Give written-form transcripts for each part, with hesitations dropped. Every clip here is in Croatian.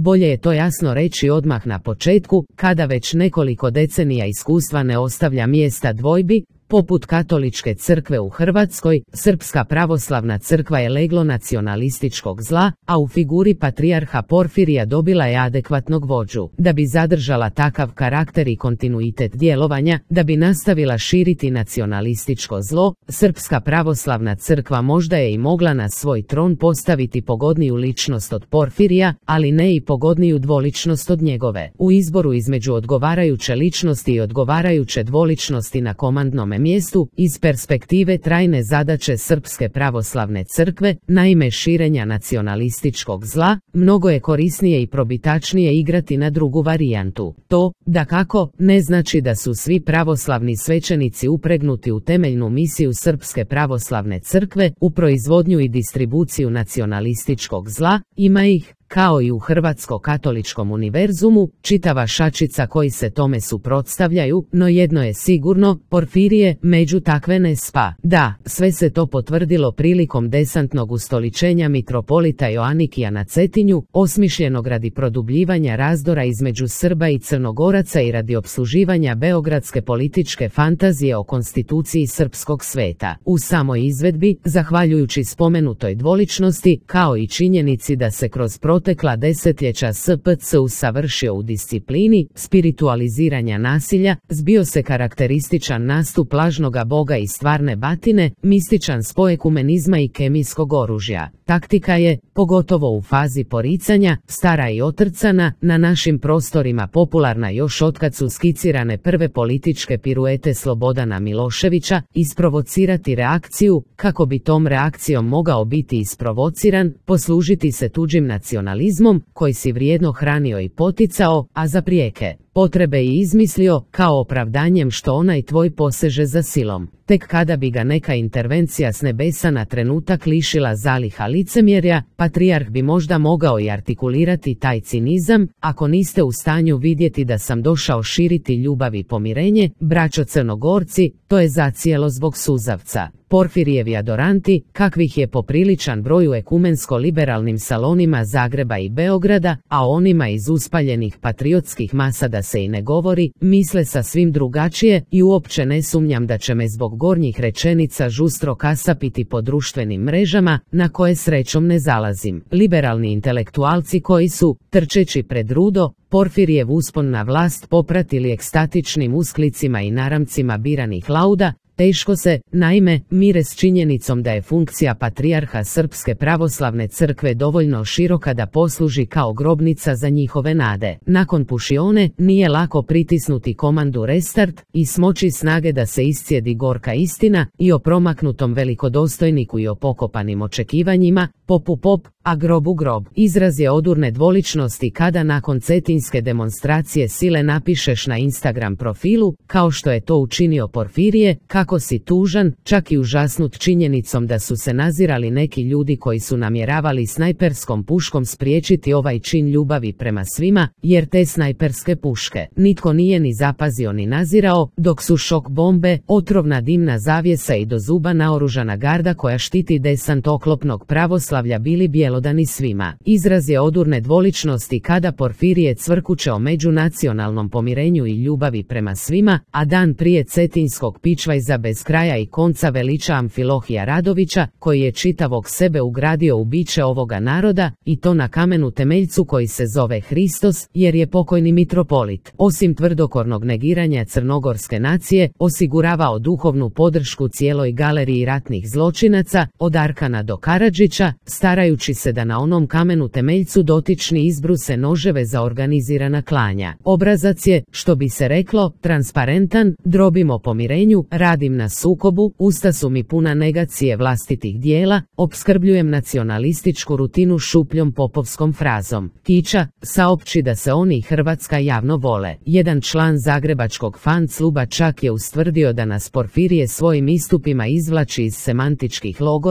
bolje je to jasno reći odmah na početku, kada već nekoliko decenija iskustva ne ostavlja mjesta dvojbi. Poput Katoličke crkve u Hrvatskoj, Srpska pravoslavna crkva je leglo nacionalističkog zla, a u figuri patrijarha Porfirija dobila je adekvatnog vođu. Da bi zadržala takav karakter i kontinuitet djelovanja, da bi nastavila širiti nacionalističko zlo, Srpska pravoslavna crkva možda je i mogla na svoj tron postaviti pogodniju ličnost od Porfirija, ali ne i pogodniju dvoličnost od njegove. U izboru između odgovarajuće ličnosti i odgovarajuće dvoličnosti na komandnome mjestu, iz perspektive trajne zadaće Srpske pravoslavne crkve, naime širenja nacionalističkog zla, mnogo je korisnije i probitačnije igrati na drugu varijantu. To, dakako, ne znači da su svi pravoslavni svećenici upregnuti u temeljnu misiju Srpske pravoslavne crkve, u proizvodnju i distribuciju nacionalističkog zla, ima ih, kao i u Hrvatsko-katoličkom univerzumu, čitava šačica koji se tome suprotstavljaju, no jedno je sigurno, Porfirije među takve ne spa. Da, sve se to potvrdilo prilikom desantnog ustoličenja mitropolita Joanikija na Cetinju, osmišljenog radi produbljivanja razdora između Srba i Crnogoraca i radi opsluživanja beogradske političke fantazije o konstituciji srpskog sveta. U samoj izvedbi, zahvaljujući spomenutoj dvoličnosti, kao i činjenici da se kroz protekla desetljeća SPC usavršio u disciplini spiritualiziranja nasilja, zbio se karakterističan nastup lažnoga boga i stvarne batine, mističan spoj ekumenizma i kemijskog oružja. Taktika je, pogotovo u fazi poricanja, stara i otrcana, na našim prostorima popularna još otkad su skicirane prve političke piruete Slobodana Miloševića, isprovocirati reakciju, kako bi tom reakcijom mogao biti isprovociran, poslužiti se tuđim nacionalizmom, koji si vrijedno hranio i poticao, a za prijeke potrebe i izmislio, kao opravdanjem što onaj tvoj poseže za silom. Tek kada bi ga neka intervencija s nebesa na trenutak lišila zaliha licemjerja, patrijarh bi možda mogao i artikulirati taj cinizam: ako niste u stanju vidjeti da sam došao širiti ljubav i pomirenje, braćo Crnogorci, to je zacijelo zbog suzavca. Porfirijevi adoranti, kakvih je popriličan broj u ekumensko-liberalnim salonima Zagreba i Beograda, a onima iz uspaljenih patriotskih masa da se i ne govori, misle sasvim drugačije i uopće ne sumnjam da će me zbog gornjih rečenica žustro kasapiti po društvenim mrežama, na koje srećom ne zalazim. Liberalni intelektualci koji su, trčeći pred rudo, Porfirijev uspon na vlast popratili ekstatičnim usklicima i naramcima biranih lauda, teško se, naime, mire s činjenicom da je funkcija patrijarha Srpske pravoslavne crkve dovoljno široka da posluži kao grobnica za njihove nade. Nakon pušione, nije lako pritisnuti komandu restart i smoći snage da se iscijedi gorka istina i o promaknutom velikodostojniku i o pokopanim očekivanjima, popu pop, a grobu grob. Izraz je odurne dvoličnosti kada nakon cetinske demonstracije sile napišeš na Instagram profilu, kao što je to učinio Porfirije, kako si tužan, čak i užasnut činjenicom da su se nazirali neki ljudi koji su namjeravali snajperskom puškom spriječiti ovaj čin ljubavi prema svima, jer te snajperske puške nitko nije ni zapazio ni nazirao, dok su šok bombe, otrovna dimna zavjesa i do zuba naoružana garda koja štiti desant oklopnog pravoslavlja bili bjelodani svima. Izraz je odurne dvoličnosti kada Porfirije cvrkuće o međunacionalnom pomirenju i ljubavi prema svima, a dan prije cetinskog pičvajza bez kraja i konca veliča Amfilohija Radovića, koji je čitavog sebe ugradio u biće ovoga naroda, i to na kamenu temeljcu koji se zove Hristos, jer je pokojni mitropolit, osim tvrdokornog negiranja crnogorske nacije, osiguravao duhovnu podršku cijeloj galeriji ratnih zločinaca, od Arkana do Karadžića, starajući se da na onom kamenu temeljcu dotični izbruse noževe za organizirana klanja. Obrazac je, što bi se reklo, transparentan: drobim o pomirenju, radim na sukobu, usta su mi puna negacije vlastitih dijela, opskrbljujem nacionalističku rutinu šupljom popovskom frazom. Kića saopći da se oni i Hrvatska javno vole. Jedan član zagrebačkog fan kluba čak je ustvrdio da nas Porfirije svojim istupima izvlači iz semantičkih logora,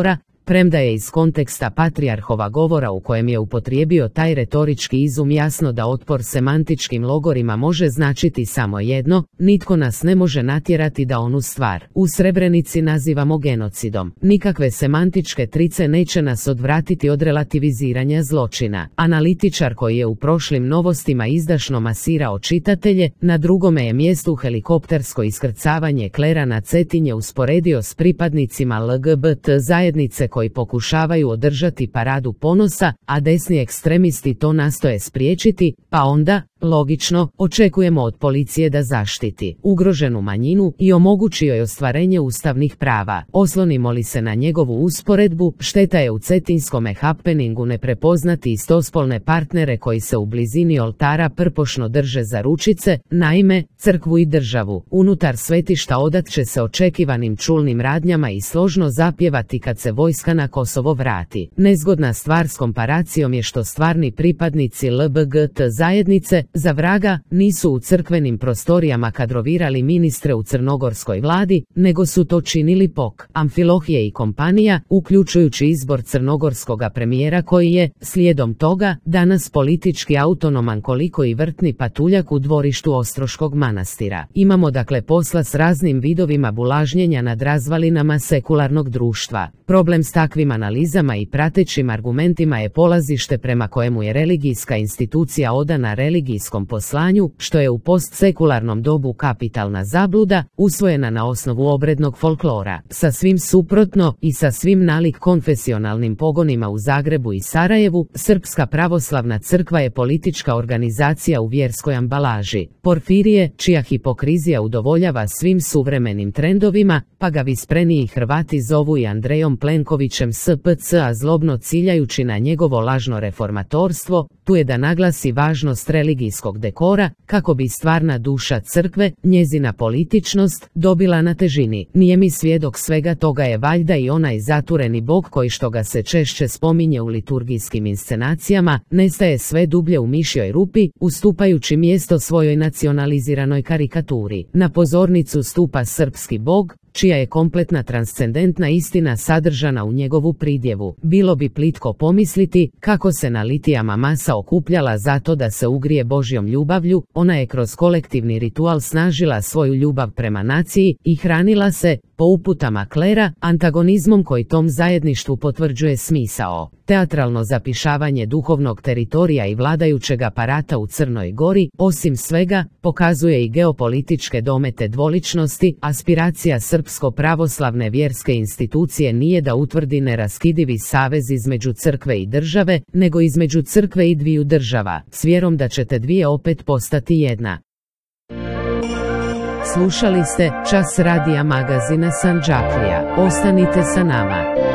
Premda je iz konteksta patrijarhova govora u kojem je upotrijebio taj retorički izum jasno da otpor semantičkim logorima može značiti samo jedno, nitko nas ne može natjerati da onu stvar u Srebrenici nazivamo genocidom. Nikakve semantičke trice neće nas odvratiti od relativiziranja zločina. Analitičar koji je u prošlim novostima izdašno masirao čitatelje, na drugome je mjestu helikoptersko iskrcavanje klera na Cetinje usporedio s pripadnicima LGBT zajednice koji pokušavaju održati paradu ponosa, a desni ekstremisti to nastoje spriječiti, pa onda, logično, očekujemo od policije da zaštiti ugroženu manjinu i omogući joj ostvarenje ustavnih prava. Oslonimo li se na njegovu usporedbu, šteta je u cetinskome happeningu ne prepoznati istospolne partnere koji se u blizini oltara prpošno drže za ručice, naime, crkvu i državu unutar svetišta odat će se očekivanim čulnim radnjama i složno zapjevati kad se vojska na Kosovo vrati. Nezgodna stvar s komparacijom je što stvarni pripadnici LGBT zajednice, za vraga, nisu u crkvenim prostorijama kadrovirali ministre u crnogorskoj vladi, nego su to činili POK, Amfilohije i kompanija, uključujući izbor crnogorskoga premijera koji je, slijedom toga, danas politički autonoman koliko i vrtni patuljak u dvorištu Ostroškog manastira. Imamo dakle posla s raznim vidovima bulažnjenja nad razvalinama sekularnog društva. Problem s takvim analizama i pratećim argumentima je polazište prema kojemu je religijska institucija odana religijskom poslanju, što je u postsekularnom dobu kapitalna zabluda, usvojena na osnovu obrednog folklora. Sasvim suprotno i sa svim nalik konfesionalnim pogonima u Zagrebu i Sarajevu, Srpska pravoslavna crkva je politička organizacija u vjerskoj ambalaži. Porfirije, čija hipokrizija udovoljava svim suvremenim trendovima, pa ga vispreniji Hrvati zovu i Andrejom Plenkovićem SPC, a zlobno ciljajući na njegovo lažno reformatorstvo, tu je da naglasi važnost religijskog dekora, kako bi stvarna duša crkve, njezina političnost, dobila na težini. Nijemi svjedok svega toga je valjda i onaj zatureni bog koji, što ga se češće spominje u liturgijskim inscenacijama, nestaje sve dublje u mišjoj rupi, ustupajući mjesto svojoj nacionaliziranoj karikaturi. Na pozornicu stupa srpski bog, čija je kompletna transcendentna istina sadržana u njegovu pridjevu. Bilo bi plitko pomisliti kako se na litijama masa okupljala zato da se ugrije Božjom ljubavlju, ona je kroz kolektivni ritual snažila svoju ljubav prema naciji i hranila se, po uputama klera, antagonizmom koji tom zajedništvu potvrđuje smisao. Teatralno zapišavanje duhovnog teritorija i vladajućeg aparata u Crnoj Gori, osim svega, pokazuje i geopolitičke domete dvoličnosti. Aspiracija srpsko-pravoslavne vjerske institucije nije da utvrdi neraskidivi savez između crkve i države, nego između crkve i dviju država, s vjerom da će te dvije opet postati jedna. Slušali ste Čas radija magazina Sandžaklija. Ostanite sa nama.